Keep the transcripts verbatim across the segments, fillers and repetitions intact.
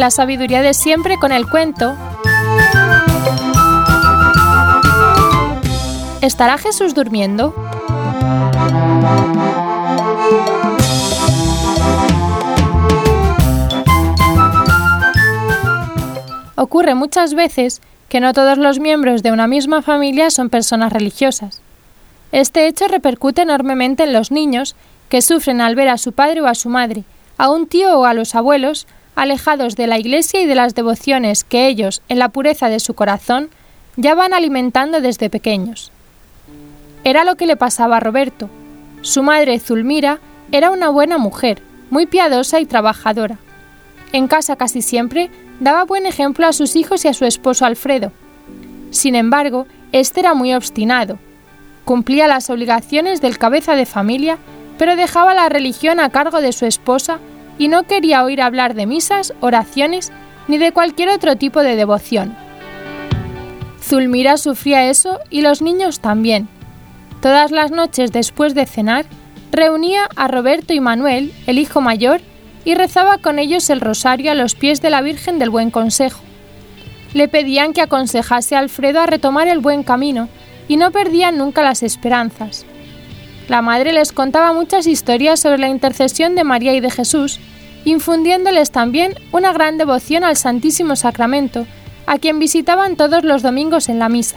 la sabiduría de siempre con el cuento ¿Estará Jesús durmiendo? Ocurre muchas veces que no todos los miembros de una misma familia son personas religiosas. Este hecho repercute enormemente en los niños que sufren al ver a su padre o a su madre, a un tío o a los abuelos, alejados de la iglesia y de las devociones que ellos, en la pureza de su corazón, ya van alimentando desde pequeños. Era lo que le pasaba a Roberto. Su madre, Zulmira, era una buena mujer, muy piadosa y trabajadora. En casa casi siempre daba buen ejemplo a sus hijos y a su esposo Alfredo. Sin embargo, este era muy obstinado. Cumplía las obligaciones del cabeza de familia, pero dejaba la religión a cargo de su esposa y no quería oír hablar de misas, oraciones ni de cualquier otro tipo de devoción. Zulmira sufría eso y los niños también. Todas las noches después de cenar, reunía a Roberto y Manuel, el hijo mayor, y rezaba con ellos el rosario a los pies de la Virgen del Buen Consejo. Le pedían que aconsejase a Alfredo a retomar el buen camino y no perdían nunca las esperanzas. La madre les contaba muchas historias sobre la intercesión de María y de Jesús, infundiéndoles también una gran devoción al Santísimo Sacramento, a quien visitaban todos los domingos en la misa.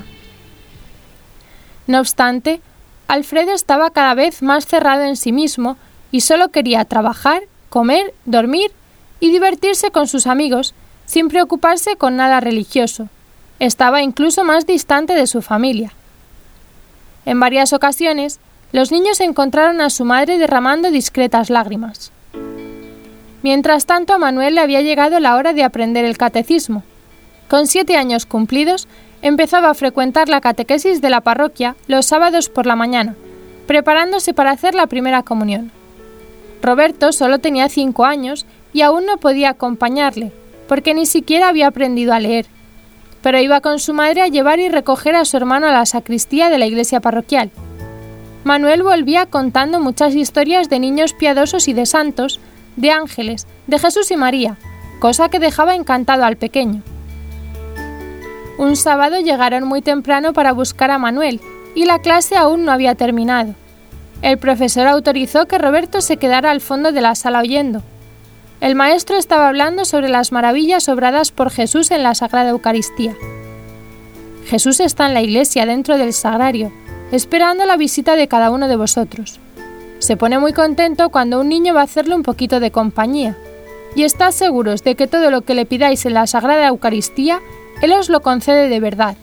No obstante, Alfredo estaba cada vez más cerrado en sí mismo y solo quería trabajar, comer, dormir y divertirse con sus amigos, sin preocuparse con nada religioso. Estaba incluso más distante de su familia. En varias ocasiones, los niños encontraron a su madre derramando discretas lágrimas. Mientras tanto, a Manuel le había llegado la hora de aprender el catecismo. Con siete años cumplidos, empezaba a frecuentar la catequesis de la parroquia los sábados por la mañana, preparándose para hacer la primera comunión. Roberto solo tenía cinco años y aún no podía acompañarle, porque ni siquiera había aprendido a leer, pero iba con su madre a llevar y recoger a su hermano a la sacristía de la iglesia parroquial. Manuel volvía contando muchas historias de niños piadosos y de santos, de ángeles, de Jesús y María, cosa que dejaba encantado al pequeño. Un sábado llegaron muy temprano para buscar a Manuel, y la clase aún no había terminado. El profesor autorizó que Roberto se quedara al fondo de la sala oyendo. El maestro estaba hablando sobre las maravillas obradas por Jesús en la Sagrada Eucaristía. Jesús está en la iglesia dentro del sagrario, esperando la visita de cada uno de vosotros. Se pone muy contento cuando un niño va a hacerle un poquito de compañía, y estad seguros de que todo lo que le pidáis en la Sagrada Eucaristía, Él os lo concede de verdad.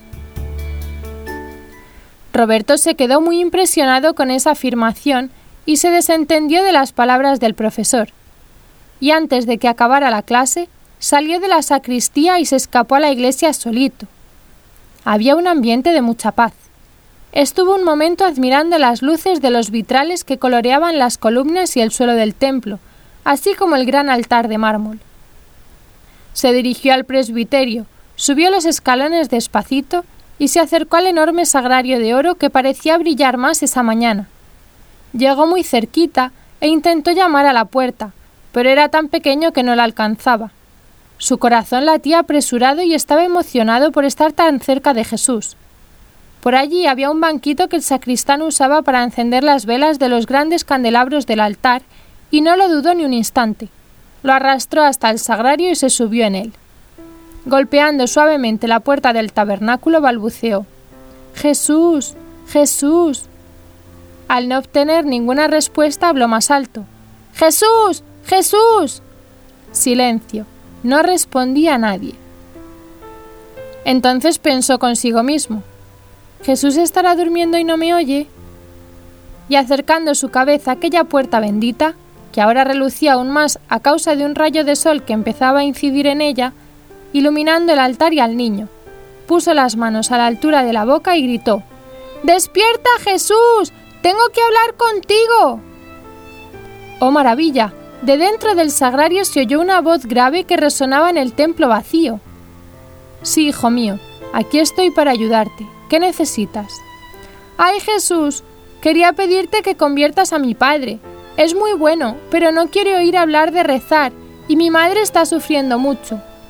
Roberto se quedó muy impresionado con esa afirmación y se desentendió de las palabras del profesor. Y antes de que acabara la clase, salió de la sacristía y se escapó a la iglesia solito. Había un ambiente de mucha paz. Estuvo un momento admirando las luces de los vitrales que coloreaban las columnas y el suelo del templo, así como el gran altar de mármol. Se dirigió al presbiterio, subió los escalones despacito y se acercó al enorme sagrario de oro que parecía brillar más esa mañana. Llegó muy cerquita e intentó llamar a la puerta, pero era tan pequeño que no la alcanzaba. Su corazón latía apresurado y estaba emocionado por estar tan cerca de Jesús. Por allí había un banquito que el sacristán usaba para encender las velas de los grandes candelabros del altar y no lo dudó ni un instante. Lo arrastró hasta el sagrario y se subió en él. Golpeando suavemente la puerta del tabernáculo, balbuceó: «Jesús, Jesús». Al no obtener ninguna respuesta, habló más alto: «¡Jesús! ¡Jesús!». Silencio. No respondía nadie. Entonces pensó consigo mismo: «¿Jesús estará durmiendo y no me oye?». Y acercando su cabeza a aquella puerta bendita, que ahora relucía aún más a causa de un rayo de sol que empezaba a incidir en ella, iluminando el altar y al niño, puso las manos a la altura de la boca y gritó: «¡Despierta, Jesús! ¡Tengo que hablar contigo!». ¡Oh, maravilla! De dentro del sagrario se oyó una voz grave que resonaba en el templo vacío. «Sí, hijo mío, aquí estoy para ayudarte. ¿Qué necesitas?». «Ay, Jesús, quería pedirte que conviertas a mi padre. Es muy bueno, pero no quiere oír hablar de rezar, y mi madre está sufriendo mucho.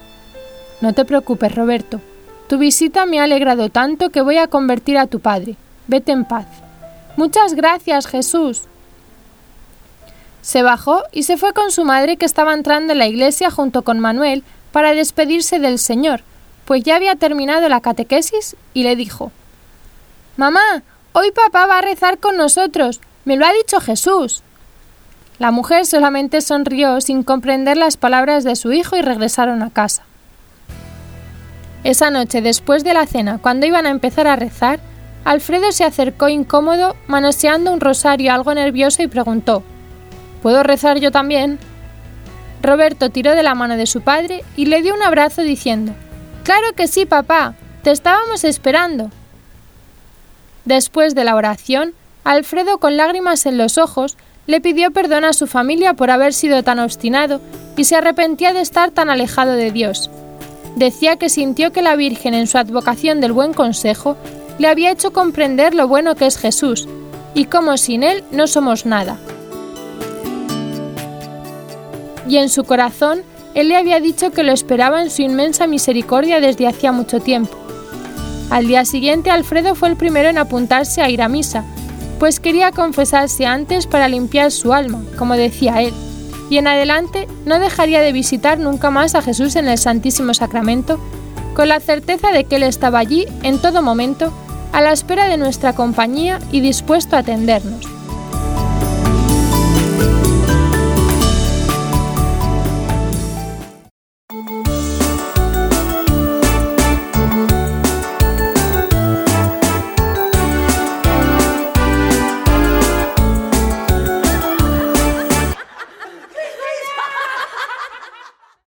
No te preocupes, Roberto. Tu visita me ha alegrado tanto que voy a convertir a tu padre. Vete en paz. Muchas gracias, Jesús. Se bajó y se fue con su madre, que estaba entrando en la iglesia junto con Manuel para despedirse del Señor, pues ya había terminado la catequesis, y le dijo: «Mamá, hoy papá va a rezar con nosotros. Me lo ha dicho Jesús». La mujer solamente sonrió sin comprender las palabras de su hijo y regresaron a casa. Esa noche, después de la cena, cuando iban a empezar a rezar, Alfredo se acercó incómodo, manoseando un rosario algo nervioso, y preguntó: «¿Puedo rezar yo también?». Roberto tiró de la mano de su padre y le dio un abrazo diciendo: «Claro que sí, papá, te estábamos esperando». Después de la oración, Alfredo, con lágrimas en los ojos, le pidió perdón a su familia por haber sido tan obstinado y se arrepentía de estar tan alejado de Dios. Decía que sintió que la Virgen, en su advocación del buen consejo, le había hecho comprender lo bueno que es Jesús y cómo sin Él no somos nada. Y en su corazón, Él le había dicho que lo esperaba en su inmensa misericordia desde hacía mucho tiempo. Al día siguiente, Alfredo fue el primero en apuntarse a ir a misa, pues quería confesarse antes para limpiar su alma, como decía él, y en adelante no dejaría de visitar nunca más a Jesús en el Santísimo Sacramento, con la certeza de que Él estaba allí en todo momento, a la espera de nuestra compañía y dispuesto a atendernos.